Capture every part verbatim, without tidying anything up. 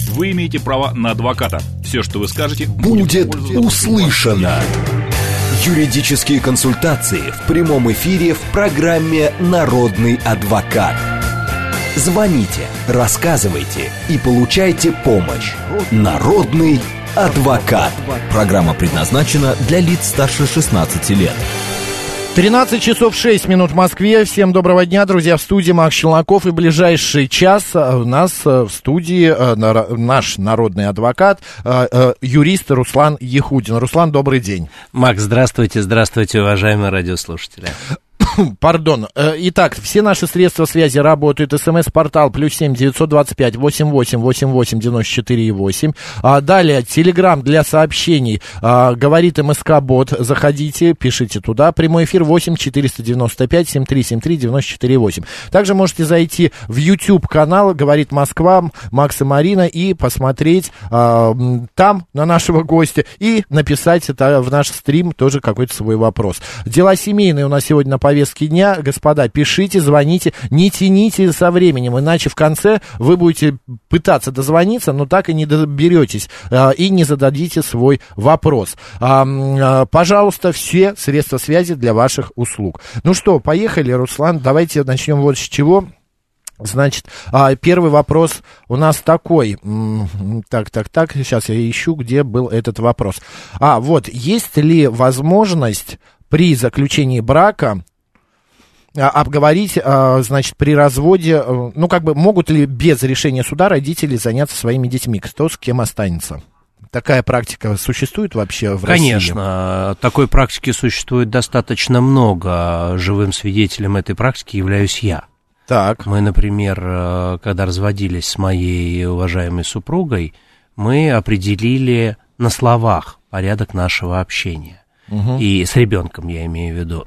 Вы имеете право на адвоката. Все, что вы скажете, будет услышано. Юридические консультации в прямом эфире в программе «Народный адвокат». Звоните, рассказывайте и получайте помощь. «Народный адвокат». Программа предназначена для лиц старше шестнадцати лет. тринадцать часов шесть минут в Москве. Всем доброго дня, друзья. В студии Макс Челноков. И ближайший час у нас в студии наш народный адвокат, юрист Руслан Ехудин. Руслан, добрый день. Макс, здравствуйте, здравствуйте, уважаемые радиослушатели. Пардон. Итак, все наши средства связи работают. СМС-портал плюс семь девятьсот двадцать пять восемь восемь восемь восемь девяносто четыре восемь. А далее телеграм для сообщений. А, говорит МСК-бот. Заходите, пишите туда. Прямой эфир восемь четыреста девяносто пять семьдесят три семьдесят три девяносто четыре восемь. Также можете зайти в YouTube-канал «Говорит Москва», Макс и Марина, и посмотреть а, там на нашего гостя и написать это в наш стрим тоже какой-то свой вопрос. Дела семейные у нас сегодня на повестке дня. Господа, пишите, звоните, не тяните со временем, иначе в конце вы будете пытаться дозвониться, но так и не доберетесь а, и не зададите свой вопрос. А, а, пожалуйста, все средства связи для ваших услуг. Ну что, поехали, Руслан, давайте начнем вот с чего. Значит, первый вопрос у нас такой. Так, так, так, сейчас я ищу, где был этот вопрос. А, вот, есть ли возможность при заключении брака обговорить, значит, при разводе, ну, как бы, могут ли без решения суда родители заняться своими детьми, кто с кем останется? Такая практика существует вообще в России? Конечно, такой практики существует достаточно много. Живым свидетелем этой практики являюсь я. Так. Мы, например, когда разводились с моей уважаемой супругой, мы определили на словах порядок нашего общения. Угу. И с ребенком я имею в виду.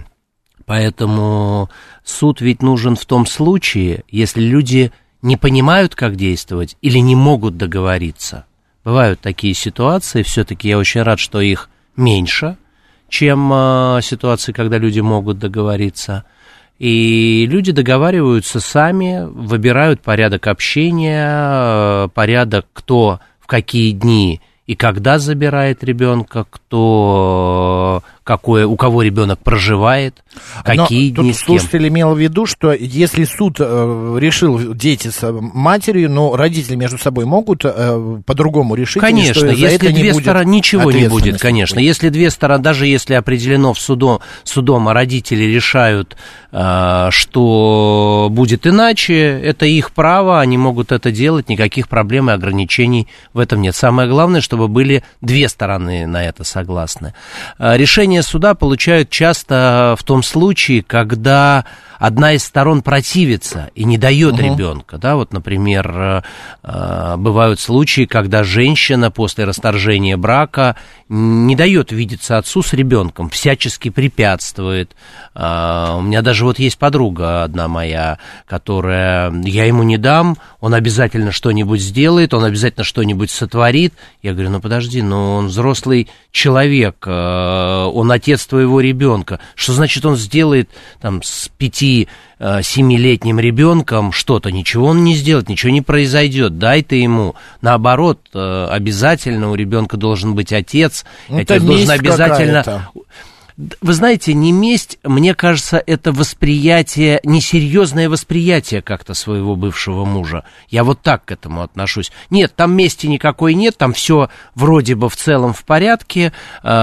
Поэтому суд ведь нужен в том случае, если люди не понимают, как действовать, или не могут договориться. Бывают такие ситуации, все-таки я очень рад, что их меньше, чем э, ситуации, когда люди могут договориться. И люди договариваются сами, выбирают порядок общения, порядок, кто в какие дни и когда забирает ребенка, кто, какое, у кого ребенок проживает, какие но дни тут с кем. Слушатель имел в виду, что если суд э, решил дети с матерью, но родители между собой могут э, по-другому решить. Конечно, что если это две стороны, ничего не будет, конечно. Будет. Если две стороны, даже если определено в судом, судом, а родители решают, э, что будет иначе, это их право, они могут это делать, никаких проблем и ограничений в этом нет. Самое главное, чтобы были две стороны на это согласны. Решение суда получают часто в том случае, когда одна из сторон противится и не дает угу. ребенка. Да? Вот, например, бывают случаи, когда женщина после расторжения брака не дает видеться отцу с ребенком, всячески препятствует. У меня даже вот есть подруга одна моя, которая, я ему не дам, он обязательно что-нибудь сделает, он обязательно что-нибудь сотворит. Я говорю, ну подожди, ну он взрослый человек, он отец твоего ребенка. Что значит он сделает там с пяти-семилетним ребенком что-то? Ничего он не сделает, ничего не произойдет. Дай ты ему. Наоборот, обязательно у ребенка должен быть отец. Ну, отец должен обязательно... Какая-то. Вы знаете, не месть, мне кажется, это восприятие, несерьезное восприятие как-то своего бывшего мужа. Я вот так к этому отношусь. Нет, там мести никакой нет, там все вроде бы в целом в порядке.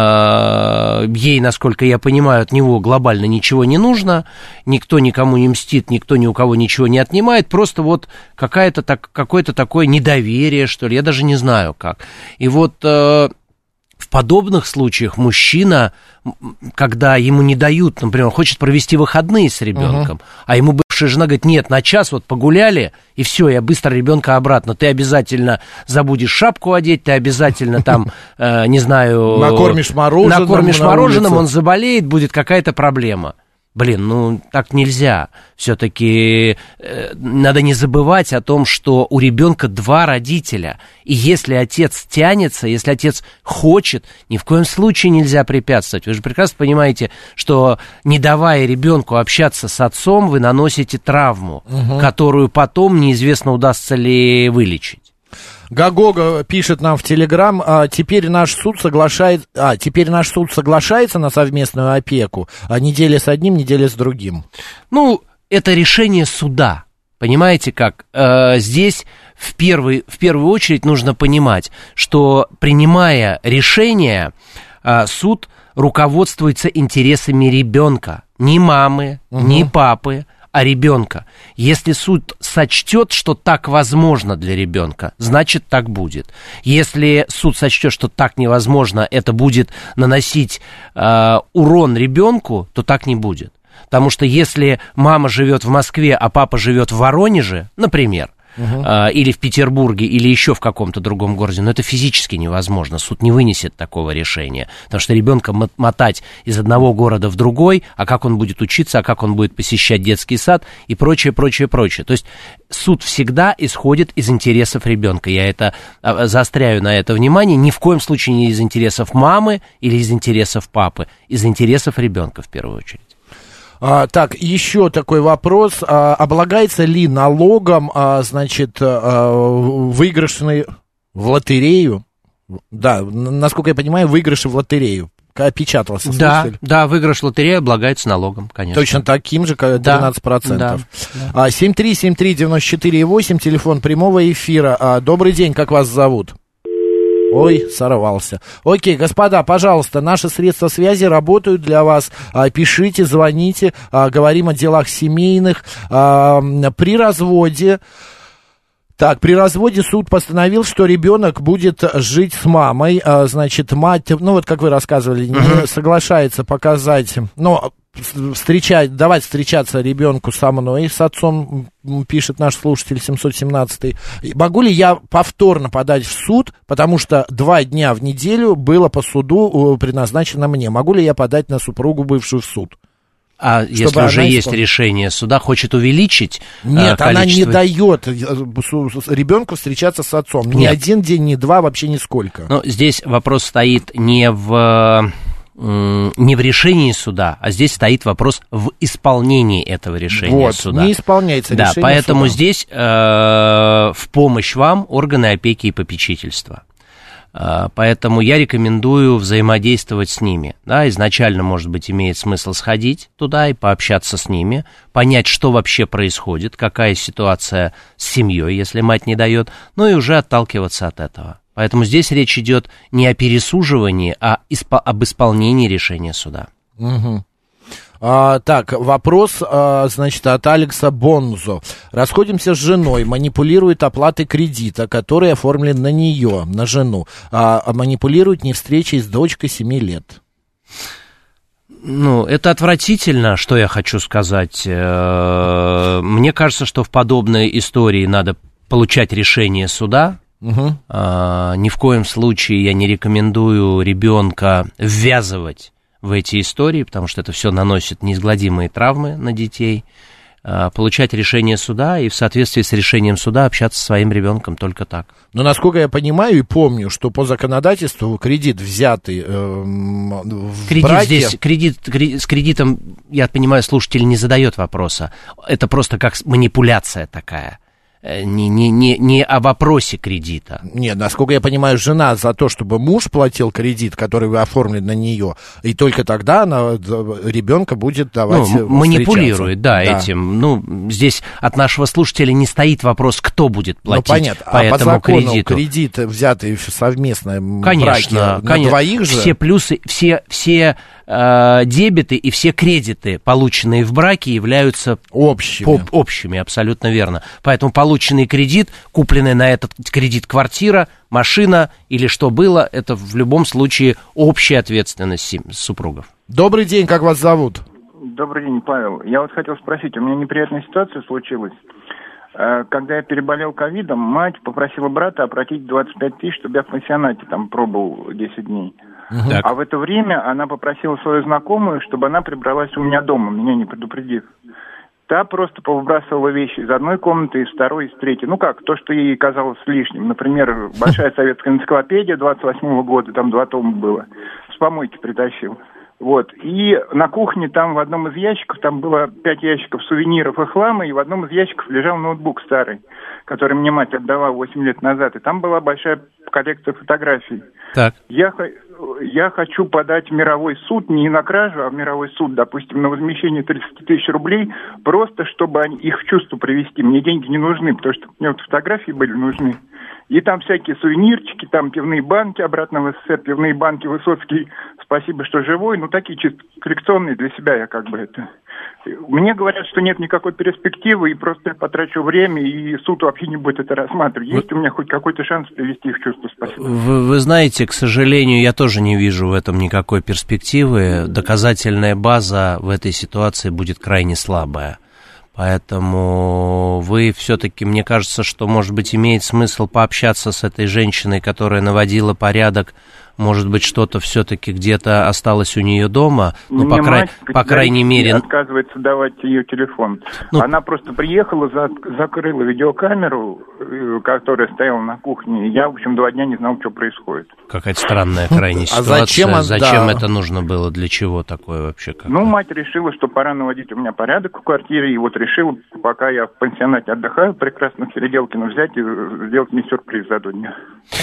Ей, насколько я понимаю, от него глобально ничего не нужно. Никто никому не мстит, никто ни у кого ничего не отнимает. Просто вот какая-то так, какое-то такое недоверие, что ли. Я даже не знаю как. И вот... В подобных случаях мужчина, когда ему не дают, например, он хочет провести выходные с ребенком, uh-huh. а ему бывшая жена говорит, нет, на час вот погуляли, и все, я быстро ребенка обратно. Ты обязательно забудешь шапку одеть, ты обязательно там, э, не знаю... Накормишь мороженым. Накормишь мороженым, он заболеет, будет какая-то проблема. Блин, ну так нельзя. Все-таки э, надо не забывать о том, что у ребенка два родителя. И если отец тянется, если отец хочет, ни в коем случае нельзя препятствовать. Вы же прекрасно понимаете, что не давая ребенку общаться с отцом, вы наносите травму, угу. которую потом неизвестно, удастся ли вылечить. Гагога пишет нам в Телеграм, а, теперь наш суд соглашается, а, теперь наш суд соглашается на совместную опеку, а неделя с одним, неделя с другим. Ну, это решение суда. Понимаете как? Э, здесь в, первый, в первую очередь нужно понимать, что принимая решение, э, суд руководствуется интересами ребенка. Ни мамы, угу. ни папы, а ребенка. Если суд сочтет, что так возможно для ребенка, значит так будет. Если суд сочтет, что так невозможно, это будет наносить э, урон ребенку, то так не будет. Потому что если мама живет в Москве, а папа живет в Воронеже, например, uh-huh. э, или в Петербурге, или еще в каком-то другом городе, но это физически невозможно. Суд не вынесет такого решения. Потому что ребенка мотать из одного города в другой, а как он будет учиться, а как он будет посещать детский сад и прочее, прочее, прочее. То есть суд всегда исходит из интересов ребенка. Я это заостряю на это внимание. Ни в коем случае не из интересов мамы или из интересов папы. Из интересов ребенка в первую очередь. А, так, еще такой вопрос. А, облагается ли налогом, а, значит, а, выигрышный в лотерею? Да, насколько я понимаю, выигрыши в лотерею. Опечатался слушатель. Да, да, выигрыш в лотерею облагается налогом, конечно. Точно таким же, как тринадцать процентов. Да, да. семь три семь три девять четыре восемь, телефон прямого эфира. А, добрый день, как вас зовут? Ой, сорвался. Окей, господа, пожалуйста, наши средства связи работают для вас. А, пишите, звоните, а, говорим о делах семейных. А, при разводе... Так, при разводе суд постановил, что ребенок будет жить с мамой. А, значит, мать, ну вот как вы рассказывали, uh-huh. не соглашается показать... Ну, встречать, давать встречаться ребенку со мной, с отцом, пишет наш слушатель семьсот семнадцатый. Могу ли я повторно подать в суд, потому что два дня в неделю было по суду предназначено мне. Могу ли я подать на супругу бывшую в суд? А чтобы если уже есть исполнила... решение суда, хочет увеличить Нет, количество... она не дает ребенку встречаться с отцом. Ни Нет. один день, ни два, вообще нисколько. Но здесь вопрос стоит не в... не в решении суда, а здесь стоит вопрос в исполнении этого решения вот, суда. Не исполняется да, решение поэтому суда. здесь э, в помощь вам органы опеки и попечительства. Э, поэтому я рекомендую взаимодействовать с ними. Да, изначально, может быть, имеет смысл сходить туда и пообщаться с ними, понять, что вообще происходит, какая ситуация с семьей, если мать не дает, ну и уже отталкиваться от этого. Поэтому здесь речь идет не о пересуживании, а испо- об исполнении решения суда. Угу. А, так, вопрос, а, значит, от Алекса Бонзо. Расходимся с женой, манипулирует оплатой кредита, который оформлен на нее, на жену, а, а манипулирует не встречей с дочкой семи лет. Ну, это отвратительно, что я хочу сказать. Мне кажется, что в подобной истории надо получать решение суда. Угу. А, ни в коем случае я не рекомендую ребенка ввязывать в эти истории, потому что это все наносит неизгладимые травмы на детей. А, получать решение суда и в соответствии с решением суда общаться со своим ребенком только так. Но насколько я понимаю и помню, что по законодательству кредит взятый э, в кредит браке... здесь, кредит, кредит, с кредитом, я понимаю, слушатель не задает вопроса. Это просто как манипуляция такая. Не, не, не, не о вопросе кредита. Нет, насколько я понимаю, жена за то, чтобы муж платил кредит, который оформлен на нее, и только тогда она ребенка будет давать. Ну, манипулирует, да, да, этим. Ну, здесь от нашего слушателя не стоит вопрос, кто будет платить. Ну, понятно. По а этому по закону кредиту. Кредит, взятый в совместном конечно, браке, конечно, на двоих же. Все плюсы, все, все э, дебеты и все кредиты, полученные в браке, являются общими. По, общими, абсолютно верно. Поэтому полученный кредит, купленная на этот кредит квартира, машина или что было, это в любом случае общая ответственность супругов. Добрый день, как вас зовут? Добрый день, Павел. Я вот хотел спросить, у меня неприятная ситуация случилась. Когда я переболел ковидом, мать попросила брата оплатить двадцать пять тысяч, чтобы я в пансионате там пробыл десять дней. Угу. А в это время она попросила свою знакомую, чтобы она прибралась у меня дома, меня не предупредив. Та просто повыбрасывала вещи из одной комнаты, из второй, из третьей. Ну как, то, что ей казалось лишним. Например, большая советская энциклопедия двадцать восьмого года, там два тома было, с помойки притащил. Вот. И на кухне там в одном из ящиков, там было пять ящиков сувениров и хлама, и в одном из ящиков лежал ноутбук старый, который мне мать отдала восемь лет назад. И там была большая коллекция фотографий. Так. Я, я хочу подать в мировой суд, не на кражу, а в мировой суд, допустим, на возмещение тридцать тысяч рублей, просто чтобы они, их в чувство привести. Мне деньги не нужны, потому что мне вот фотографии были нужны. И там всякие сувенирчики, там пивные банки обратно в СССР, пивные банки Высоцкий, спасибо, что живой, ну такие чисто коллекционные для себя я как бы это... Мне говорят, что нет никакой перспективы, и просто я потрачу время, и суд вообще не будет это рассматривать. Есть у меня хоть какой-то шанс привести их в чувство? Спасибо. Вы, вы знаете, к сожалению, я тоже не вижу в этом никакой перспективы. Доказательная база в этой ситуации будет крайне слабая. Поэтому вы все-таки, мне кажется, что, может быть, имеет смысл пообщаться с этой женщиной, которая наводила порядок. Может быть, что-то все-таки где-то осталось у нее дома. Ну, по, край... по крайней мере... отказывается давать ее телефон. Ну... Она просто приехала, за... закрыла видеокамеру, которая стояла на кухне. И я, в общем, два дня не знал, что происходит. Какая-то странная крайняя ситуация. А зачем, зачем да. это нужно было? Для чего такое вообще? Как-то? Ну, мать решила, что пора наводить у меня порядок в квартире. И вот решила, пока я в пансионате отдыхаю, прекрасно в Середелкино взять и сделать мне сюрприз за два дня.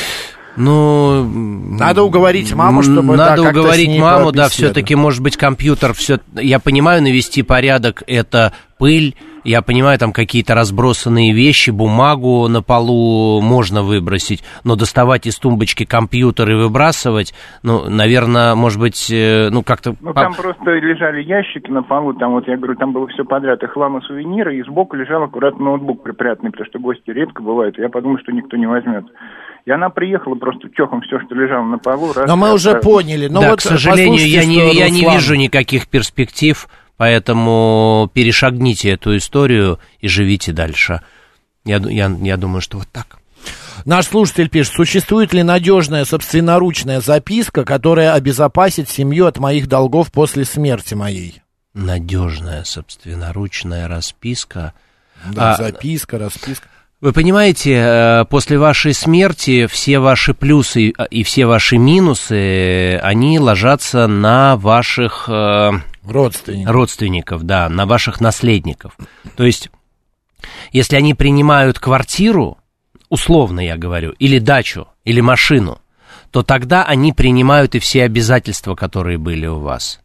Ну, надо уговорить маму, чтобы надо да, уговорить маму, да, все-таки, может быть, компьютер, все, я понимаю, навести порядок, это пыль, я понимаю, там какие-то разбросанные вещи, бумагу на полу можно выбросить, но доставать из тумбочки компьютер и выбрасывать, ну, наверное, может быть, ну, как-то... Ну, там просто лежали ящики на полу, там вот, я говорю, там было все подряд, и хлам, и сувениры, и сбоку лежал аккуратно ноутбук припрятанный, потому что гости редко бывают, я подумал, что никто не возьмет. И она приехала просто чохом все, что лежало на полу. Раз, Но мы раз, уже раз. поняли. Но да, вот к сожалению, я не, я не вижу никаких перспектив, поэтому перешагните эту историю и живите дальше. Я, я, я думаю, что вот так. Наш слушатель пишет, существует ли надежная собственноручная записка, которая обезопасит семью от моих долгов после смерти моей? Надежная собственноручная расписка. Да, а, записка, расписка. Вы понимаете, после вашей смерти все ваши плюсы и все ваши минусы, они ложатся на ваших родственников, родственников, да, на ваших наследников. То есть, если они принимают квартиру, условно я говорю, или дачу, или машину, то тогда они принимают и все обязательства, которые были у вас.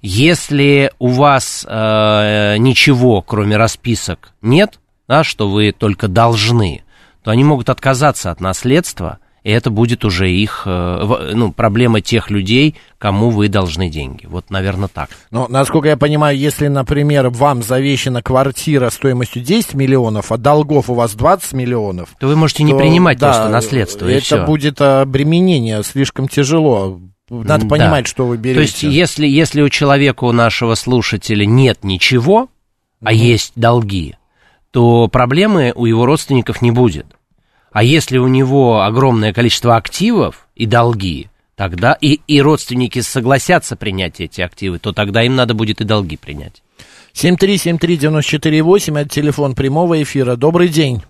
Если у вас э, ничего, кроме расписок, нет, да, что вы только должны, то они могут отказаться от наследства, и это будет уже их, ну, проблема тех людей, кому вы должны деньги. Вот, наверное, так. Ну, насколько я понимаю, если, например, вам завещана квартира стоимостью десять миллионов, а долгов у вас двадцать миллионов, то вы можете то, не принимать да, просто наследство, и это все. будет обременение, слишком тяжело. Надо да. понимать, что вы берете. То есть, если, если у человека, у нашего слушателя нет ничего, mm-hmm. а есть долги, то проблемы у его родственников не будет. А если у него огромное количество активов и долги, тогда и, и родственники согласятся принять эти активы, то тогда им надо будет и долги принять. семь три семь три девять четыре восемь, это телефон прямого эфира. Добрый день.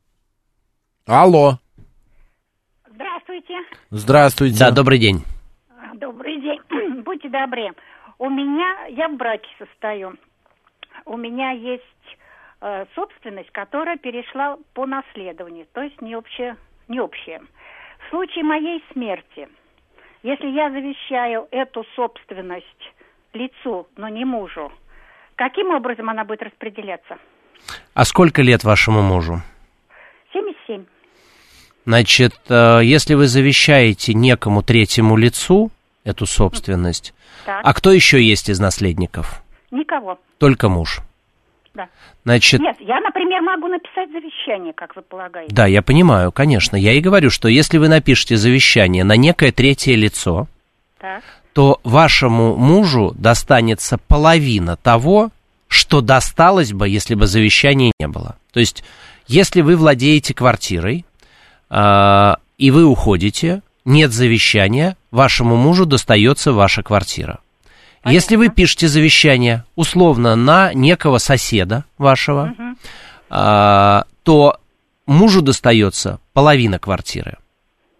Алло. Здравствуйте. Здравствуйте. Да, добрый день. Добрый день. Будьте добры. У меня, я в браке состою. У меня есть собственность, которая перешла по наследованию, то есть не общая, не общая. В случае моей смерти, если я завещаю эту собственность лицу, но не мужу, каким образом она будет распределяться? А сколько лет вашему мужу? семьдесят семь. Значит, если вы завещаете некому третьему лицу эту собственность, так. А кто еще есть из наследников? Никого. Только муж. Да. Значит, нет, я, например, могу написать завещание, как вы полагаете. Да, я понимаю, конечно. Я и говорю, что если вы напишете завещание на некое третье лицо, так. то вашему мужу достанется половина того, что досталось бы, если бы завещания не было. То есть, если вы владеете квартирой, э, и вы уходите, нет завещания, вашему мужу достается ваша квартира. Понятно. Если вы пишете завещание условно на некого соседа вашего, угу. а, то мужу достается половина квартиры.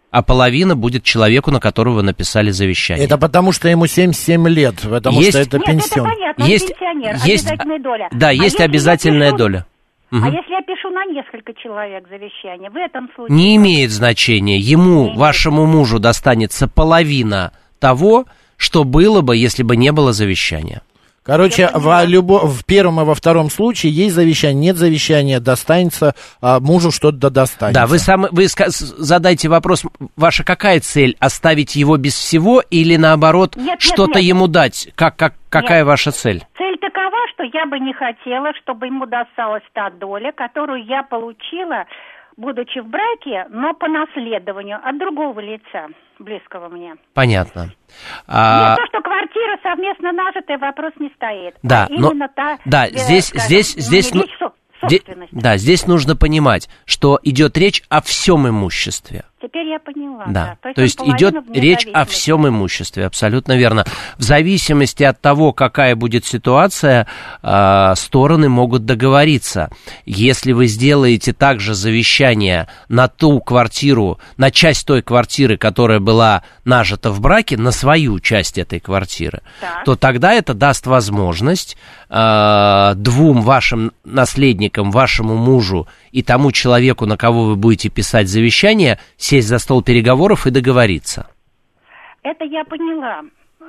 а половина будет человеку, на которого вы написали завещание. Это потому, что ему семьдесят семь лет, потому есть, что это Нет, пенсион. это понятно, он есть, пенсионер, есть, обязательная доля. Да, а есть обязательная пишу, доля. Угу. А если я пишу на несколько человек завещание, в этом случае... Не имеет значения. Ему, не вашему имеет. Мужу, достанется половина того, что было бы, если бы не было завещания. Короче, в, любо, в первом и во втором случае есть завещание, нет завещания, достанется, а мужу что-то достанется. Да, вы, сам, вы задайте вопрос, ваша какая цель? Оставить его без всего или, наоборот, нет, что-то нет, нет. ему дать? Как, как, какая нет. ваша цель? Цель такова, что я бы не хотела, чтобы ему досталась та доля, которую я получила, будучи в браке, но по наследованию от другого лица, близкого мне. Понятно. А... Не то, что квартира совместно нажитая, вопрос не стоит. Да, а именно но... та... Да, э, здесь, скажем, здесь, здесь... Ну... Да, здесь нужно понимать, что идет речь о всем имуществе. Теперь я поняла. Да, да. то есть, то есть идет речь о всем имуществе, абсолютно верно. В зависимости от того, какая будет ситуация, э, стороны могут договориться. Если вы сделаете также завещание на ту квартиру, на часть той квартиры, которая была нажита в браке, на свою часть этой квартиры, так. то тогда это даст возможность э, двум вашим наследникам, вашему мужу и тому человеку, на кого вы будете писать завещание, сесть за стол переговоров и договориться. Это я поняла.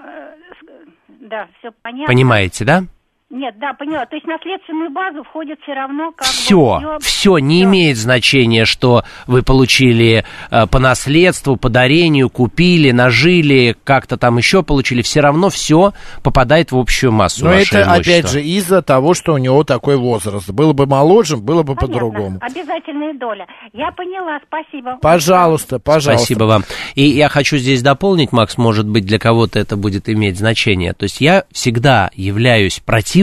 Да, все понятно. Понимаете, да? Нет, да, поняла. То есть на наследственную базу входит все равно как все, бы... Все, все, не все. имеет значения, что вы получили э, по наследству, по дарению, купили, нажили, как-то там еще получили. Все равно все попадает в общую массу. Но это, имущества. Опять же, из-за того, что у него такой возраст. Было бы моложе, было бы Понятно. По-другому. Обязательная доля. Я поняла, спасибо. Пожалуйста, пожалуйста. Спасибо вам. И я хочу здесь дополнить, Макс, может быть, для кого-то это будет иметь значение. То есть я всегда являюсь противником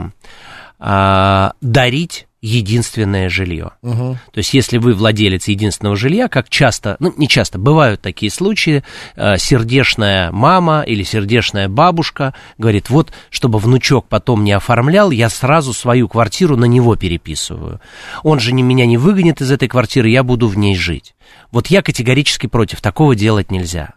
а, дарить единственное жилье. Угу. То есть, если вы владелец единственного жилья, как часто, ну, не часто, бывают такие случаи, э, сердечная мама или сердечная бабушка говорит, вот, чтобы внучок потом не оформлял, я сразу свою квартиру на него переписываю. Он же не, меня не выгонит из этой квартиры, я буду в ней жить. Вот я категорически против, такого делать нельзя.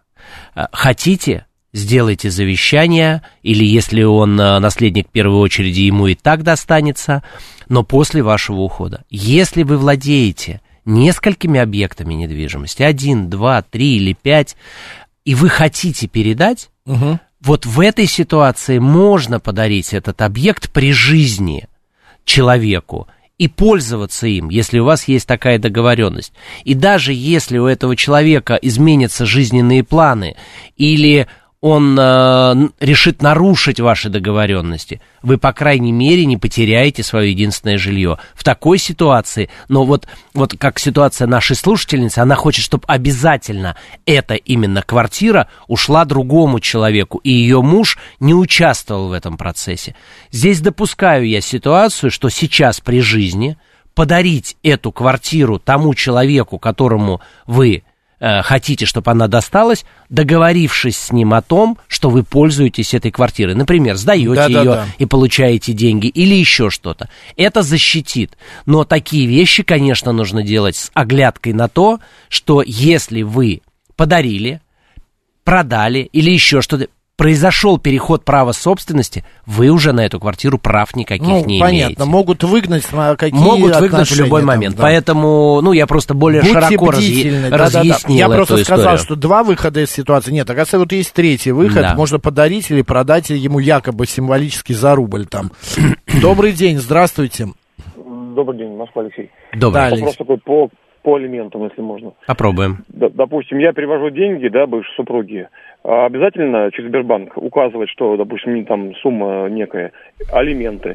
Хотите? Сделайте завещание, или если он наследник в первой очереди, ему и так достанется, но после вашего ухода. Если вы владеете несколькими объектами недвижимости, один, два, три или пять, и вы хотите передать, угу. вот в этой ситуации можно подарить этот объект при жизни человеку и пользоваться им, если у вас есть такая договоренность. И даже если у этого человека изменятся жизненные планы или он э, решит нарушить ваши договоренности, вы, по крайней мере, не потеряете свое единственное жилье. В такой ситуации, но вот, вот как ситуация нашей слушательницы, она хочет, чтобы обязательно эта именно квартира ушла другому человеку, и ее муж не участвовал в этом процессе. Здесь допускаю я ситуацию, что сейчас при жизни подарить эту квартиру тому человеку, которому вы хотите, чтобы она досталась, договорившись с ним о том, что вы пользуетесь этой квартирой. Например, сдаете да, ее да, да. и получаете деньги, или еще что-то. Это защитит. Но такие вещи, конечно, нужно делать с оглядкой на то, что если вы подарили, продали или еще что-то, произошел переход права собственности, вы уже на эту квартиру прав никаких ну, не понятно, имеете. Могут выгнать на какие Могут выгнать в любой момент. Там, да. Поэтому, ну, я просто более Будьте широко разъяснил да, да, да. Я просто эту сказал, историю. что два выхода из ситуации. Нет, оказывается, вот есть третий выход. Да. Можно подарить или продать ему якобы символически за рубль там. Добрый день, здравствуйте. Добрый день, Москва, Алексей. Добрый день. Вопрос такой по, по алиментам, если можно. Попробуем. Д- допустим, я перевожу деньги, да, бывшей супруге. Обязательно через Сбербанк указывать, что, допустим, там сумма некая, алименты.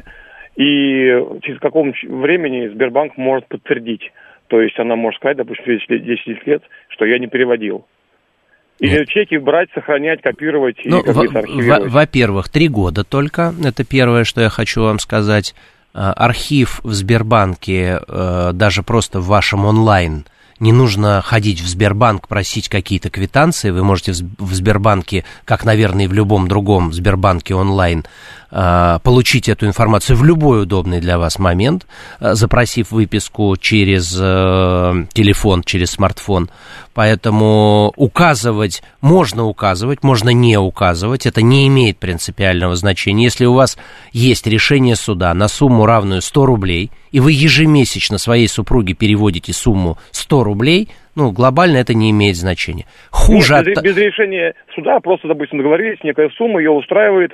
И через каком времени Сбербанк может подтвердить. То есть она может сказать, допустим, десять лет, что я не переводил. Или Нет. чеки брать, сохранять, копировать ну, и как-то архивировать. Во-первых, три года только. Это первое, что я хочу вам сказать. Архив в Сбербанке, даже просто в вашем онлайн, не нужно ходить в Сбербанк, просить какие-то квитанции. Вы можете в Сбербанке, как, наверное, и в любом другом Сбербанке онлайн, получить эту информацию в любой удобный для вас момент, запросив выписку через телефон, через смартфон. Поэтому указывать, можно указывать, можно не указывать, это не имеет принципиального значения. Если у вас есть решение суда на сумму, равную сто рублей, и вы ежемесячно своей супруге переводите сумму сто рублей, ну, глобально это не имеет значения. Хуже Нет, от... без решения суда, просто, допустим, договорились, некая сумма, ее устраивает,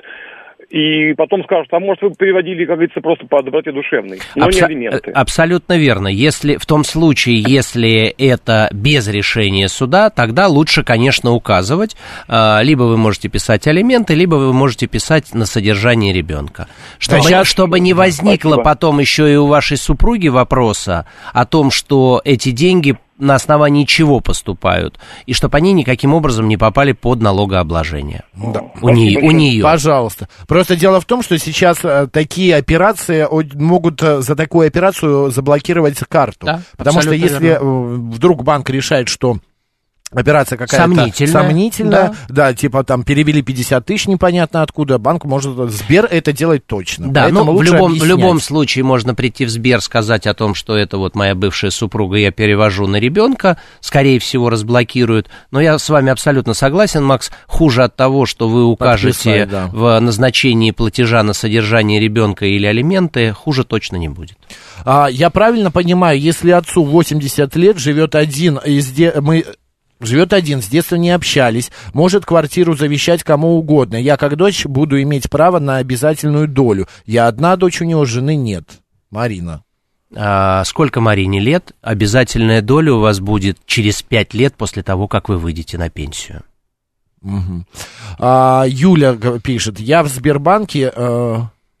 и потом скажут, а может, вы переводили, как говорится, просто по доброте душевной, но Абсо- не алименты. Абсолютно верно. Если, в том случае, если это без решения суда, тогда лучше, конечно, указывать. Либо вы можете писать алименты, либо вы можете писать на содержание ребенка. Чтобы, Сейчас... чтобы не возникло Спасибо. потом еще и у вашей супруги вопроса о том, что эти деньги на основании чего поступают, и чтобы они никаким образом не попали под налогообложение. Да. У, не, у нее. Пожалуйста. Просто дело в том, что сейчас э, такие операции о, могут э, за такую операцию заблокировать карту. Да, потому что если верно. э, вдруг банк решает, что операция какая-то Сомнительная. сомнительная, Да. да, типа там перевели пятьдесят тысяч непонятно откуда, банк может, Сбер это делать точно. Да, Поэтому но в лучше любом, в объяснять. любом случае можно прийти в Сбер, сказать о том, что это вот моя бывшая супруга, я перевожу на ребенка, скорее всего разблокируют. Но я с вами абсолютно согласен, Макс, хуже от того, что вы укажете Подписать, да. в назначении платежа на содержание ребенка или алименты, хуже точно не будет. А, я правильно понимаю, если отцу восемьдесят лет, живет один, из де... мы... живет один, с детства не общались, может квартиру завещать кому угодно. Я, как дочь, буду иметь право на обязательную долю. Я одна дочь, у него жены нет. Марина. А, сколько Марине лет? Обязательная доля у вас будет через пять лет после того, как вы выйдете на пенсию. Угу. А, Юля г- пишет, я в Сбербанке... Э...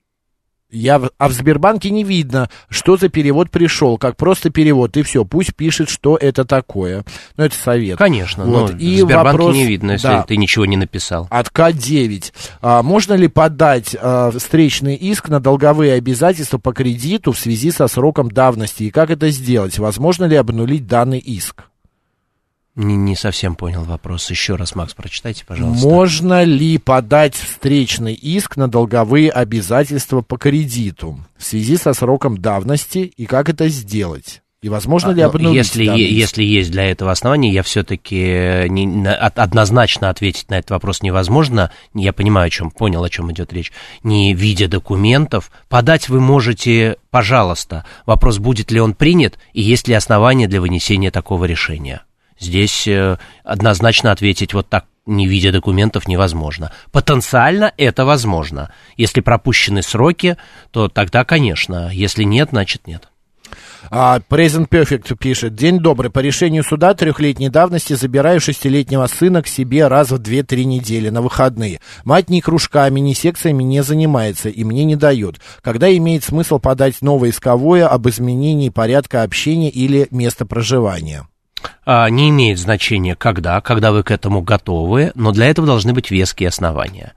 Я в, а в Сбербанке не видно, что за перевод пришел, как просто перевод, и все, пусть пишет, что это такое. Ну, это совет. Конечно, вот. но И в Сбербанке вопрос, не видно, если да, ты ничего не написал. от К девять. А, можно ли подать а, встречный иск на долговые обязательства по кредиту в связи со сроком давности? И как это сделать? Возможно ли обнулить данный иск? Не, не совсем понял вопрос. Еще раз, Макс, прочитайте, пожалуйста. Можно ли подать встречный иск на долговые обязательства по кредиту в связи со сроком давности, и как это сделать? И возможно ли А, обнулить если, данный е- иск? если есть для этого основания, я все-таки не, на- от- однозначно ответить на этот вопрос невозможно. Я понимаю, о чем, понял, о чем идет речь. Не видя документов, подать вы можете, пожалуйста. Вопрос, будет ли он принят, и есть ли основания для вынесения такого решения. Здесь э, однозначно ответить вот так, не видя документов, невозможно. Потенциально это возможно. Если пропущены сроки, то тогда, конечно. Если нет, значит нет. А, Present Perfect пишет. День добрый. По решению суда трехлетней давности забираю шестилетнего сына к себе раз в две-три недели на выходные. Мать ни кружками, ни секциями не занимается и мне не дает. Когда имеет смысл подать новое исковое об изменении порядка общения или места проживания? А, не имеет значения, когда, когда вы к этому готовы, но для этого должны быть веские основания.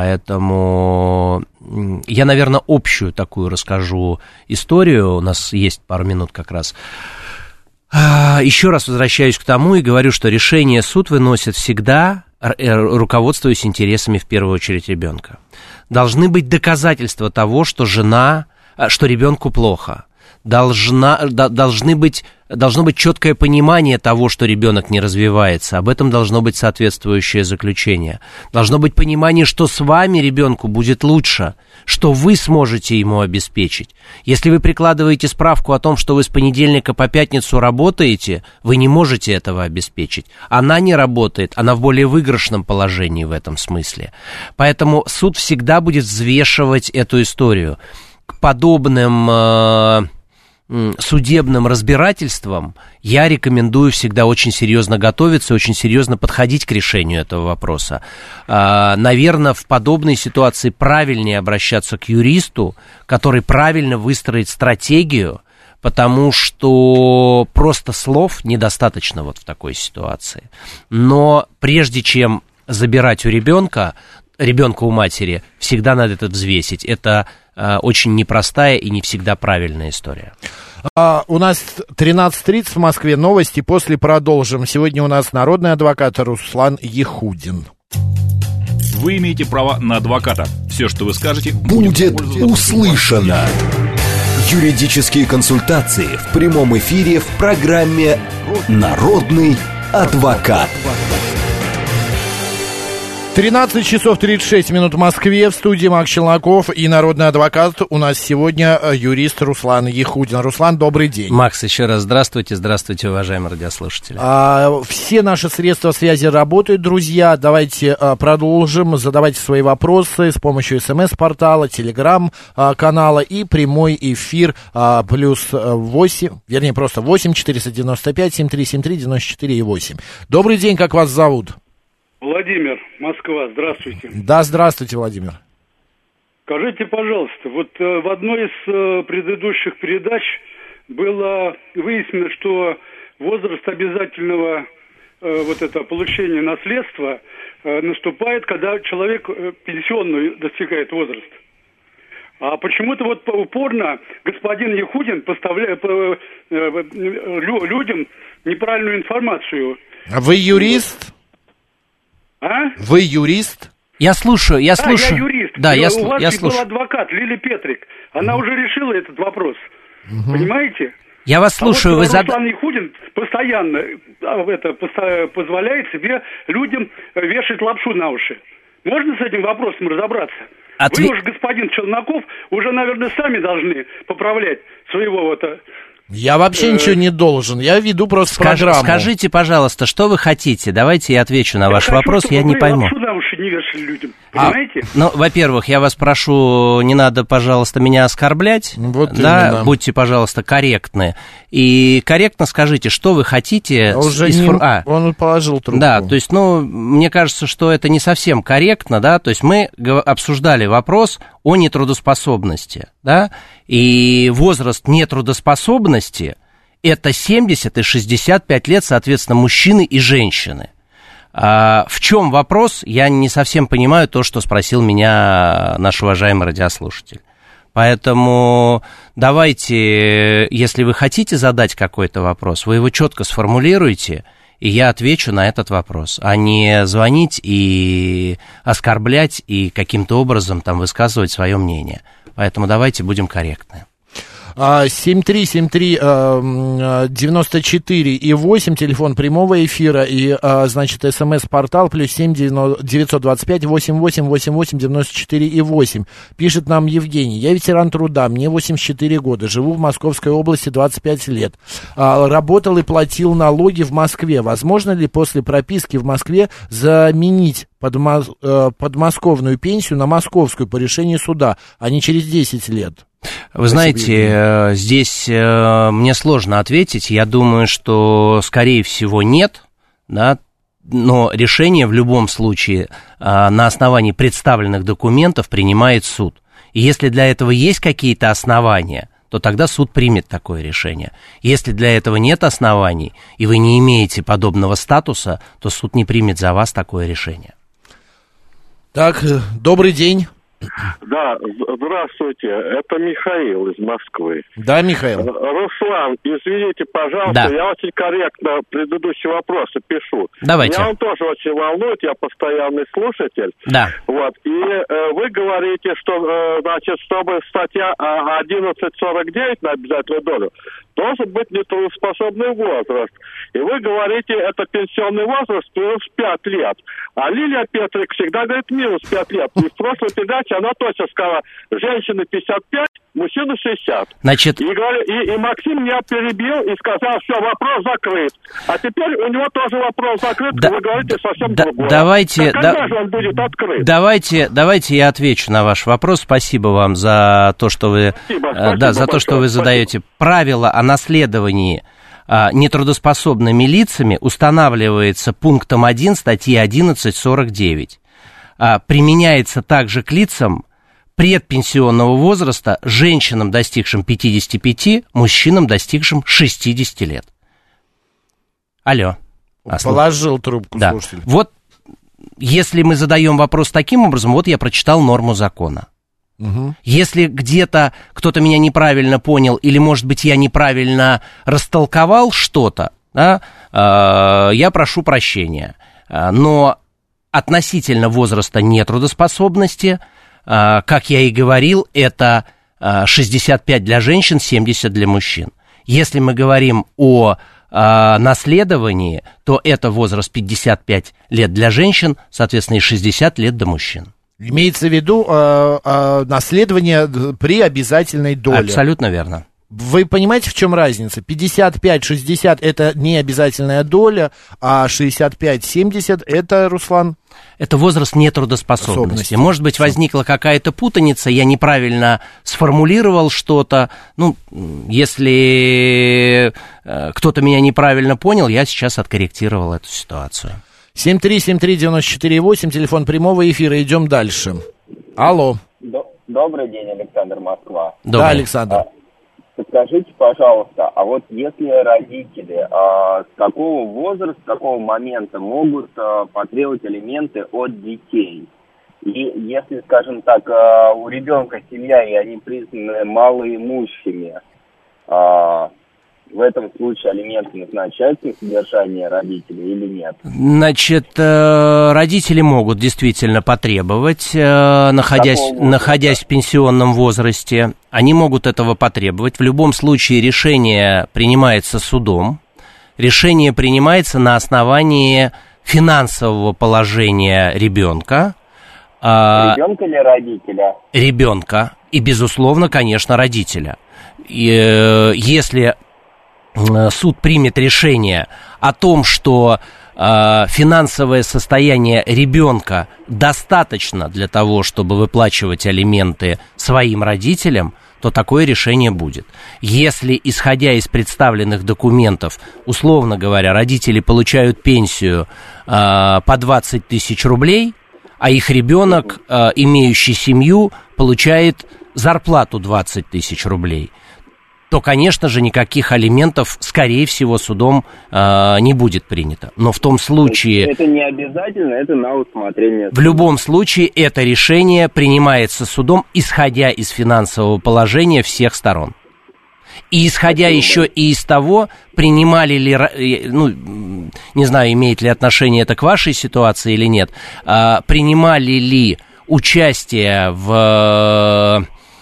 Поэтому я, наверное, общую такую расскажу историю. У нас есть пару минут как раз. А, еще раз возвращаюсь к тому и говорю, что решение суд выносит всегда, руководствуясь интересами в первую очередь ребенка. Должны быть доказательства того, что жена, что ребенку плохо. Должна, должны быть, должно быть четкое понимание того, что ребенок не развивается. Об этом должно быть соответствующее заключение. Должно быть понимание, что с вами ребенку будет лучше, что вы сможете ему обеспечить. Если вы прикладываете справку о том, что вы с понедельника по пятницу работаете, вы не можете этого обеспечить. Она не работает, она в более выигрышном положении в этом смысле. Поэтому суд всегда будет взвешивать эту историю. К подобным... Э- судебным разбирательством я рекомендую всегда очень серьезно готовиться, очень серьезно подходить к решению этого вопроса. Наверное, в подобной ситуации правильнее обращаться к юристу, который правильно выстроит стратегию, потому что просто слов недостаточно вот в такой ситуации. Но прежде чем забирать у ребенка, ребенка у матери, всегда надо это взвесить. Это э, очень непростая и не всегда правильная история. А, у нас тринадцать тридцать в Москве, новости, после продолжим. Сегодня у нас народный адвокат Руслан Ехудин. Вы имеете право на адвоката. Все, что вы скажете, будет услышано. Юридические консультации в прямом эфире в программе «Народный адвокат». тринадцать часов тридцать шесть минут в Москве. В студии Макс Челноков и народный адвокат. У нас сегодня юрист Руслан Ехудин. Руслан, добрый день. Макс, еще раз здравствуйте. Здравствуйте, уважаемые радиослушатели. А, все наши средства связи работают, друзья. Давайте а, продолжим. Задавайте свои вопросы с помощью смс-портала, телеграм-канала и прямой эфир а, плюс восемь, вернее, просто восемь четыреста девяносто пять семь три семь три девяносто четыре восемь. Добрый день, как вас зовут? Владимир, Москва, здравствуйте. Да, здравствуйте, Владимир. Скажите, пожалуйста, вот э, в одной из э, предыдущих передач было выяснено, что возраст обязательного э, вот это получения наследства э, наступает, когда человек э, пенсионный достигает возраст. А почему-то вот упорно господин Ехудин поставляет э, э, людям неправильную информацию. А вы юрист? А? Вы юрист? Я слушаю, я слушаю. Да, я юрист. Да, я, у вас я был слушаю. адвокат Лили Петрик. Она mm. уже решила этот вопрос. Mm-hmm. Понимаете? Я вас слушаю. А вот вы Руслан зад... Ехудин постоянно это, позволяет себе людям вешать лапшу на уши. Можно с этим вопросом разобраться? Отве... Вы уж, господин Челноков, уже, наверное, сами должны поправлять своего вот... Я вообще ничего не должен, я веду просто Скажи, программу. Скажите, пожалуйста, что вы хотите? Давайте я отвечу на я ваш хочу, вопрос, я не пойму. Лапшу на уши не вешали людям, понимаете? А, ну, во-первых, я вас прошу, не надо, пожалуйста, меня оскорблять. Вот да, именно. Будьте, пожалуйста, корректны. И корректно скажите, что вы хотите... Уже из... не... а, Он положил трубку. Да, то есть, ну, мне кажется, что это не совсем корректно, да, то есть мы обсуждали вопрос о нетрудоспособности, да, и возраст нетрудоспособности... Это семьдесят и шестьдесят пять лет, соответственно, мужчины и женщины. А в чем вопрос? Я не совсем понимаю то, что спросил меня наш уважаемый радиослушатель. Поэтому давайте, если вы хотите задать какой-то вопрос, вы его четко сформулируете, и я отвечу на этот вопрос, а не звонить и оскорблять и каким-то образом там высказывать свое мнение. Поэтому давайте будем корректны. семь три семь три девяносто четыре и восемь, телефон прямого эфира, и, значит, смс-портал плюс семь девятьсот двадцать пять восемьдесят восемь восемьдесят восемь девяносто четыре и восемь. Пишет нам Евгений: я ветеран труда, мне восемьдесят четыре года, живу в Московской области двадцать пять лет, работал и платил налоги в Москве. Возможно ли после прописки в Москве заменить подмос... подмосковную пенсию на московскую по решению суда, а не через десять лет? Вы знаете, здесь мне сложно ответить. Я думаю, что, скорее всего, нет, да, но решение в любом случае на основании представленных документов принимает суд. И если для этого есть какие-то основания, то тогда суд примет такое решение. Если для этого нет оснований, и вы не имеете подобного статуса, то суд не примет за вас такое решение. Так, добрый день. Да, здравствуйте, это Михаил из Москвы. Да, Михаил. Руслан, извините, пожалуйста, да. я очень корректно предыдущие вопросы пишу. Давайте. Меня он тоже очень волнует, я постоянный слушатель. Да. Вот, и э, вы говорите, что, э, значит, чтобы статья одиннадцать сорок девять на обязательную долю, должен быть нетрудоспособный возраст. И вы говорите, это пенсионный возраст плюс пять лет. А Лилия Петрик всегда говорит минус пять лет. И в прошлой передаче она точно сказала, женщины пятьдесят пять, мужчины шестьдесят. Значит... И, и, и Максим меня перебил и сказал, все, вопрос закрыт. А теперь у него тоже вопрос закрыт, да, вы говорите совсем да, другое. Давайте, так, когда да, же он будет открыт? Давайте, давайте я отвечу на ваш вопрос. Спасибо вам за то, что вы, спасибо, спасибо да, за большое, то, что вы задаете. Спасибо. Правила о наследовании а, нетрудоспособными лицами устанавливается пунктом один статьи одиннадцать сорок девять. А, применяется также к лицам предпенсионного возраста, женщинам, достигшим пятидесяти пяти, мужчинам, достигшим шестидесяти лет. Алло. Положил трубку, да. Слушатель. Вот если мы задаем вопрос таким образом, вот я прочитал норму закона. Угу. Если где-то кто-то меня неправильно понял, или, может быть, я неправильно растолковал что-то, да, э, я прошу прощения. Но относительно возраста нетрудоспособности, как я и говорил, это шестьдесят пять для женщин, семьдесят для мужчин. Если мы говорим о наследовании, то это возраст пятьдесят пять лет для женщин, соответственно, и шестьдесят лет для мужчин. Имеется в виду э, э, наследование при обязательной доле. Абсолютно верно. Вы понимаете, в чем разница? пятьдесят пять шестьдесят это не обязательная доля, а шестьдесят пять семьдесят это, Руслан? Это возраст нетрудоспособности. Может быть, возникла какая-то путаница, я неправильно сформулировал что-то. Ну, если кто-то меня неправильно понял, я сейчас откорректировал эту ситуацию. семь три семь три девять четыре восемь, телефон прямого эфира, идем дальше. Алло. Добрый день, Александр, Москва. Добрый. Да, Александр. Подскажите, пожалуйста, а вот если родители а, с какого возраста, с какого момента могут а, потребовать алименты от детей? И если, скажем так, а, у ребенка семья, и они признаны малоимущими, а, в этом случае алименты назначаются на содержание родителей или нет? Значит, родители могут действительно потребовать, находясь, находясь в пенсионном возрасте, они могут этого потребовать. В любом случае решение принимается судом. Решение принимается на основании финансового положения ребенка. Ребенка или родителя? Ребенка. И, безусловно, конечно, родителя. И, если суд примет решение о том, что э, финансовое состояние ребенка достаточно для того, чтобы выплачивать алименты своим родителям, то такое решение будет. Если, исходя из представленных документов, условно говоря, родители получают пенсию э, по двадцать тысяч рублей, а их ребенок, э, имеющий семью, получает зарплату двадцать тысяч рублей, то, конечно же, никаких алиментов, скорее всего, судом э, не будет принято. Но в том случае... Это не обязательно, это на усмотрение. В любом случае, это решение принимается судом, исходя из финансового положения всех сторон. И исходя Спасибо. еще и из того, принимали ли, ну, не знаю, имеет ли отношение это к вашей ситуации или нет, э, принимали ли участие в...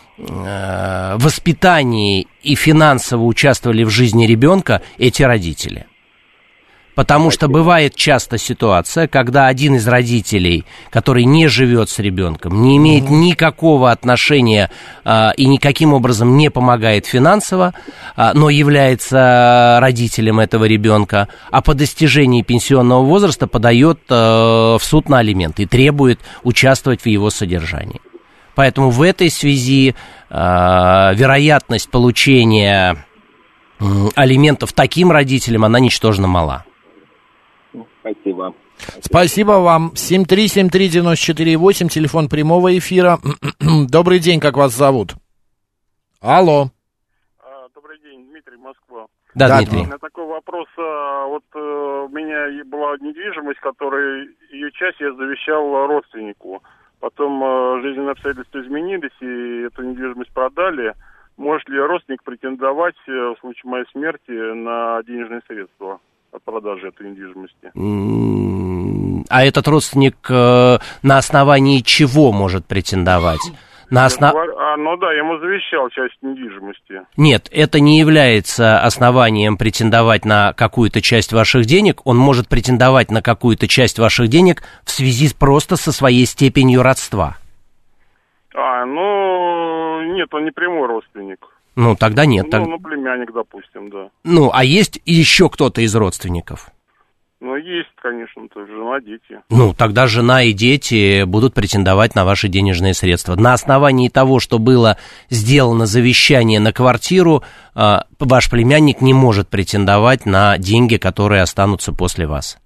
воспитании и финансово участвовали в жизни ребенка эти родители. Потому что бывает часто ситуация, когда один из родителей, который не живет с ребенком, не имеет никакого отношения а, и никаким образом не помогает финансово, а, но является родителем этого ребенка, а по достижении пенсионного возраста подает а, в суд на алименты и требует участвовать в его содержании. Поэтому в этой связи э, вероятность получения э, алиментов таким родителям, она ничтожно мала. Спасибо. Спасибо вам. семь три семь три девять четыре восемь, телефон прямого эфира. Добрый день, как вас зовут? Алло. Добрый день, Дмитрий, Москва. Да, да, Дмитрий. У меня такой вопрос. Вот у меня была недвижимость, которая, ее часть я завещал родственнику. Потом э, жизненные обстоятельства изменились, и эту недвижимость продали. Может ли родственник претендовать э, в случае моей смерти на денежные средства от продажи этой недвижимости? А этот родственник э, на основании чего может претендовать? На основ... А, ну да, я ему завещал часть недвижимости. Нет, это не является основанием претендовать на какую-то часть ваших денег. Он может претендовать на какую-то часть ваших денег в связи просто со своей степенью родства. А, ну, нет, он не прямой родственник. Ну, тогда нет. Ну, так... ну племянник, допустим, да. Ну, а есть еще кто-то из родственников? Ну, есть, конечно, то жена, дети. Ну, тогда жена и дети будут претендовать на ваши денежные средства. На основании того, что было сделано завещание на квартиру, ваш племянник не может претендовать на деньги, которые останутся после вас.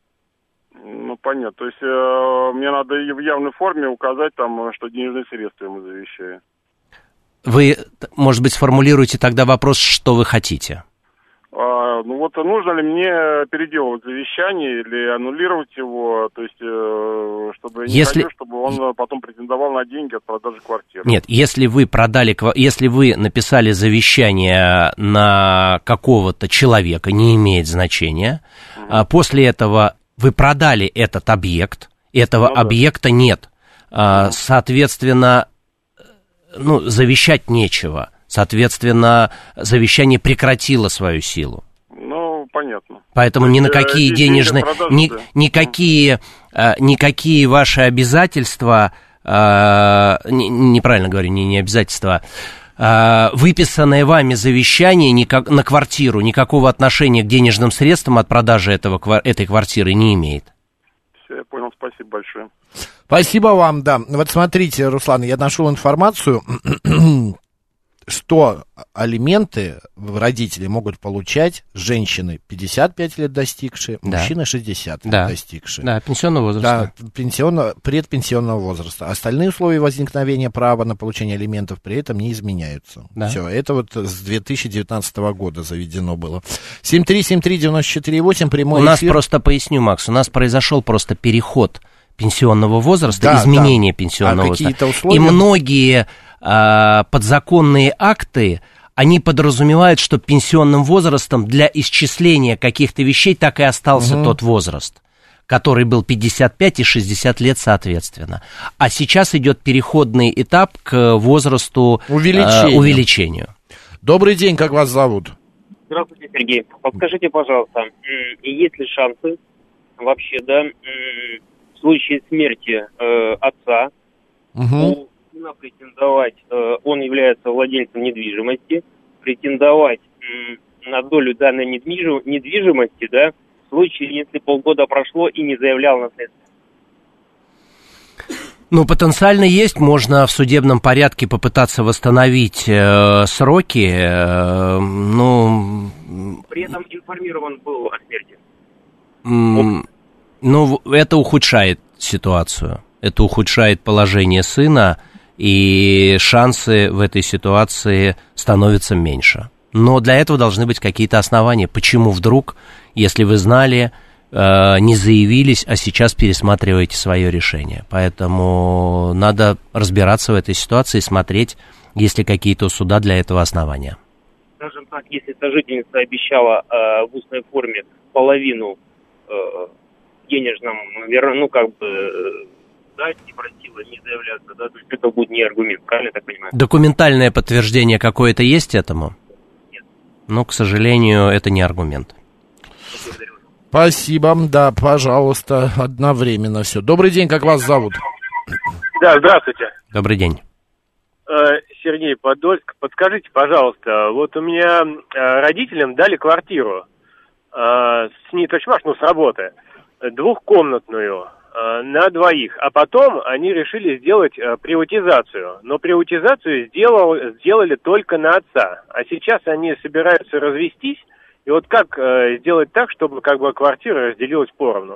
Ну, понятно. То есть, э, мне надо в явной форме указать, там, что денежные средства ему завещаю. Вы, может быть, сформулируете тогда вопрос, что вы хотите? А, ну вот нужно ли мне переделывать завещание или аннулировать его, то есть, э, чтобы не если... хочу, чтобы он потом претендовал на деньги от продажи квартиры. Нет, если вы продали, если вы написали завещание на какого-то человека, не имеет значения, угу. а после этого вы продали этот объект Этого Ну да. объекта нет. А, соответственно, ну, завещать нечего. Соответственно, завещание прекратило свою силу. Ну, понятно. Поэтому То ни есть, на какие э, денежные, продажи, ни, да. никакие, э, никакие ваши обязательства, э, не, неправильно говорю, не, не обязательства, э, выписанное вами завещание никак, на квартиру никакого отношения к денежным средствам от продажи этого, этой квартиры не имеет. Все, я понял, спасибо большое. Спасибо вам, да. Вот смотрите, Руслан, я нашел информацию, что алименты родители могут получать женщины пятьдесят пять лет достигшие, да. мужчины шестьдесят лет да. достигшие. Да, пенсионного возраста. Да, пенсионного, предпенсионного возраста. Остальные условия возникновения права на получение алиментов при этом не изменяются. Да. Все, это вот с две тысячи девятнадцатого года заведено было. семь три семь три девять четыре восемь, прямой У нас эфир. просто, поясню, Макс, у нас произошел просто переход пенсионного возраста, да, изменение да. пенсионного а возраста. Условия? И многие а, подзаконные акты, они подразумевают, что пенсионным возрастом для исчисления каких-то вещей так и остался угу. тот возраст, который был пятьдесят пять и шестьдесят лет соответственно. А сейчас идет переходный этап к возрасту увеличению. А, увеличению. Добрый день, как вас зовут? Здравствуйте, Сергей. Подскажите, пожалуйста, есть ли шансы вообще, да, в случае смерти э, отца угу. у сына претендовать, э, он является владельцем недвижимости, претендовать э, на долю данной недвижим, недвижимости, да, в случае, если полгода прошло и не заявлял наследство? Ну, потенциально есть, можно в судебном порядке попытаться восстановить э, сроки, э, ну... При этом информирован был о смерти. М- ну, это ухудшает ситуацию, это ухудшает положение сына, и шансы в этой ситуации становятся меньше. Но для этого должны быть какие-то основания, почему вдруг, если вы знали... не заявились, а сейчас пересматриваете свое решение. Поэтому надо разбираться в этой ситуации и смотреть, есть ли какие-то у суда для этого основания. Скажем так, если сожительница обещала э, в устной форме половину э, денежном, ну, как бы, э, дать, не просила, не заявляться, да, то есть это будет не аргумент, правильно я так понимаю? Документальное подтверждение какое-то есть этому? Нет. Ну, к сожалению, это не аргумент. Благодарю. Спасибо, да, пожалуйста, одновременно все. Добрый день, как вас зовут? Да, здравствуйте. Добрый день. Сергей Подольск. Подскажите, пожалуйста, вот у меня родителям дали квартиру с Ниточмаш, ну, с работы, двухкомнатную на двоих, а потом они решили сделать приватизацию, но приватизацию сделал, сделали только на отца, а сейчас они собираются развестись. И вот как э, сделать так, чтобы как бы квартира разделилась поровну?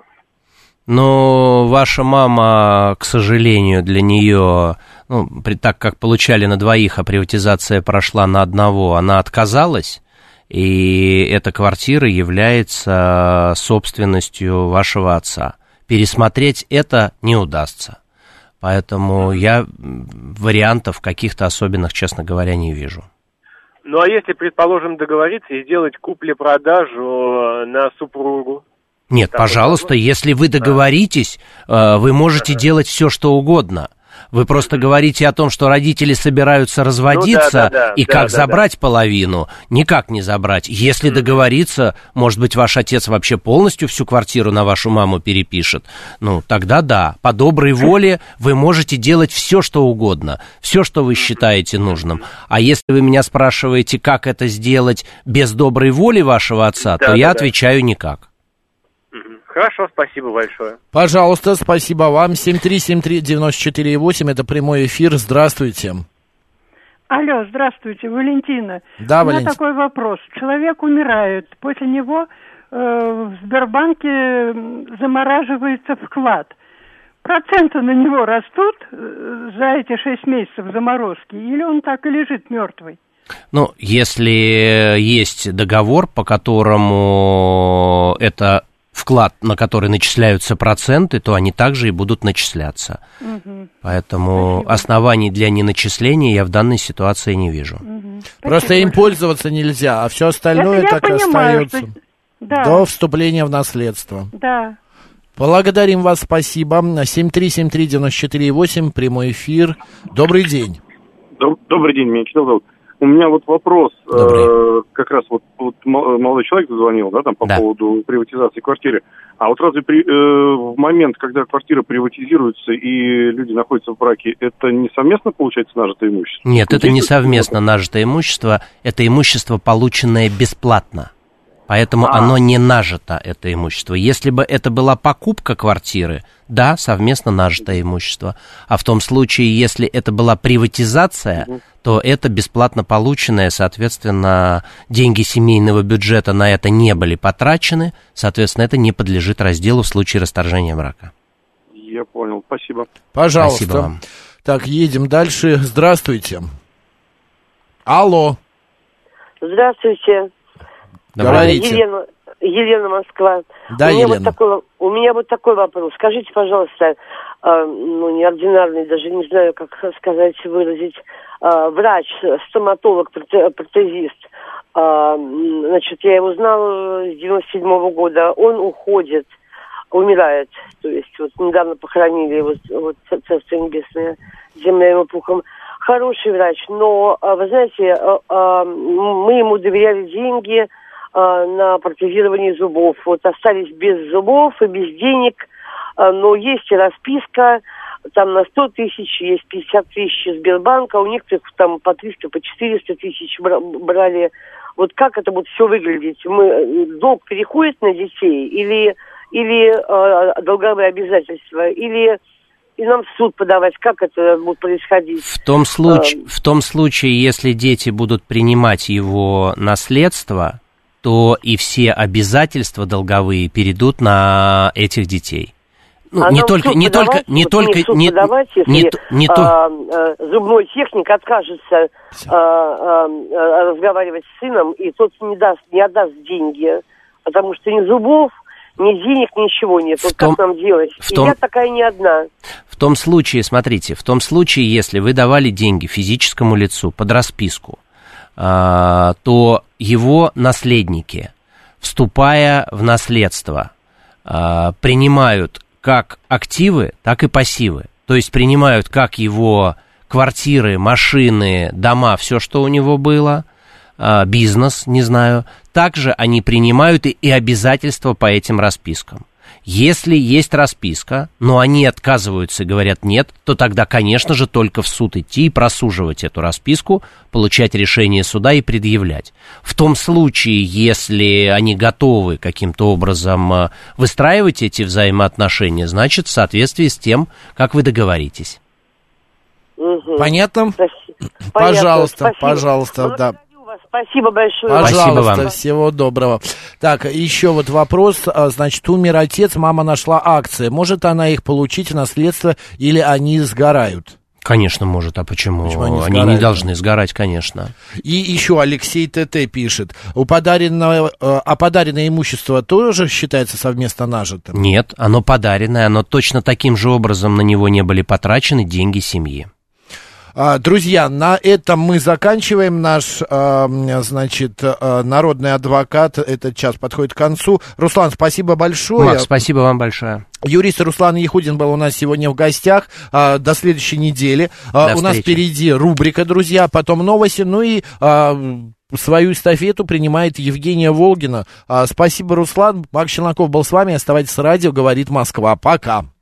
Но ваша мама, к сожалению, для нее, ну, при, так как получали на двоих, а приватизация прошла на одного, она отказалась, и эта квартира является собственностью вашего отца. Пересмотреть это не удастся. Поэтому я вариантов каких-то особенных, честно говоря, не вижу. Ну, а если, предположим, договориться и сделать купли-продажу на супругу? Нет, так, пожалуйста, вот, если вы договоритесь, да. вы можете ага. делать все, что угодно. Вы просто говорите о том, что родители собираются разводиться, ну, да, да, да, и да, как да, забрать да. половину, никак не забрать. Если mm-hmm. договориться, может быть, ваш отец вообще полностью всю квартиру на вашу маму перепишет. Ну, тогда да, по доброй воле вы можете делать все, что угодно, все, что вы считаете нужным. А если вы меня спрашиваете, как это сделать без доброй воли вашего отца, да, то да, я да. отвечаю никак. Хорошо, спасибо большое. Пожалуйста, спасибо вам. семь три семь три девять четыре восемь, это прямой эфир. Здравствуйте. Алло, здравствуйте, Валентина. Да, У меня Валентина. такой вопрос. Человек умирает, после него э, в Сбербанке замораживается вклад. Проценты на него растут за эти шесть месяцев заморозки, или он так и лежит мертвый? Ну, если есть договор, по которому это... вклад, на который начисляются проценты, то они также и будут начисляться. Угу. Поэтому Спасибо. Оснований для неначисления я в данной ситуации не вижу. Угу. Просто Спасибо. Им пользоваться нельзя, а все остальное Это так и понимаю, остается что... да. до вступления в наследство. Да. Благодарим вас, спасибо. семь три семь три девять четыре восемь, прямой эфир. Добрый день. Добрый день, меня Кирилл зовут. У меня вот вопрос, э, как раз вот, вот молодой человек зазвонил, да, там по да. поводу приватизации квартиры. А вот разве при, э, в момент, когда квартира приватизируется и люди находятся в браке, это не совместно получается нажитое имущество? Нет, это не совместно нажитое имущество, это имущество, полученное бесплатно. Поэтому а. оно не нажито, это имущество. Если бы это была покупка квартиры, да, совместно нажитое имущество. А в том случае, если это была приватизация, угу. то это бесплатно полученное, соответственно, деньги семейного бюджета на это не были потрачены, соответственно, это не подлежит разделу в случае расторжения брака. Я понял, спасибо. Пожалуйста. Спасибо вам. Так, едем дальше. Здравствуйте. Алло. Здравствуйте. Говорите. Елена, Елена, Москва. Да, у меня Елена. Вот такой, у меня вот такой вопрос. Скажите, пожалуйста, э, ну, неординарный, даже не знаю, как сказать, выразить, э, врач, стоматолог, протезист. Э, значит, я его знала с девяносто седьмого года. Он уходит, умирает. То есть вот недавно похоронили его, вот, Царство Небесное, земля ему пухом. Хороший врач, но, вы знаете, мы ему доверяли деньги на протезирование зубов. Вот остались без зубов и без денег, но есть и расписка, там на сто тысяч, есть пятьдесят тысяч Сбербанка, у некоторых там по триста, по четыреста тысяч брали. Вот как это будет все выглядеть? Мы, долг переходит на детей или, или э, долговые обязательства, или... И нам в суд подавать, как это будет происходить? В том, случ... а... в том случае, если дети будут принимать его наследство, то и все обязательства долговые перейдут на этих детей. Ну, а не только, не подавать, только, не вот только, не, не, подавать, если, не, не а, то. А, зубной техник откажется а, а, а, разговаривать с сыном, и тот не даст, не отдаст деньги, потому что ни зубов, ни денег, ничего нет. Вот том, как нам делать? И том, я такая не одна. В том случае, смотрите, в том случае, если вы давали деньги физическому лицу под расписку, а, то его наследники, вступая в наследство, а, принимают как активы, так и пассивы. То есть принимают как его квартиры, машины, дома, все, что у него было, бизнес, не знаю, также они принимают и, и обязательства по этим распискам. Если есть расписка, но они отказываются и говорят нет, то тогда, конечно же, только в суд идти и просуживать эту расписку, получать решение суда и предъявлять. В том случае, если они готовы каким-то образом выстраивать эти взаимоотношения, значит, в соответствии с тем, как вы договоритесь. Угу. Понятно? Спасибо. Пожалуйста, Спасибо. пожалуйста, ну, да. Спасибо большое. Пожалуйста, Спасибо вам. Всего доброго. Так, еще вот вопрос. Значит, умер отец, мама нашла акции. Может она их получить в наследство или они сгорают? Конечно, может. А почему? почему они, они не должны сгорать, конечно. И еще Алексей ТТ пишет. У подаренного, а подаренное имущество тоже считается совместно нажитым? Нет, оно подаренное, оно точно таким же образом на него не были потрачены деньги семьи. Друзья, на этом мы заканчиваем наш, значит, народный адвокат. Этот час подходит к концу. Руслан, спасибо большое. Макс, спасибо вам большое. Юрист Руслан Яхудин был у нас сегодня в гостях. До следующей недели. До у нас впереди рубрика, друзья, потом новости. Ну и свою эстафету принимает Евгения Волгина. Спасибо, Руслан. Макс Челноков был с вами. Оставайтесь с радио. Говорит Москва. Пока.